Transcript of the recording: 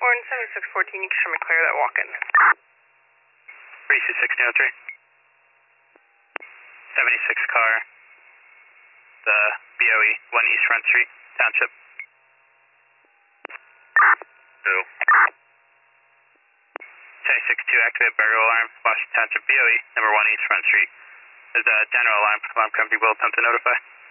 Orange 7614, you can show me clear that walk-in. 32603. 76 car, the BOE, 1 East Front Street, Township. 262, activate burglar alarm, Washington Township BOE, number 1 East Front Street. There's a general alarm company will attempt to notify.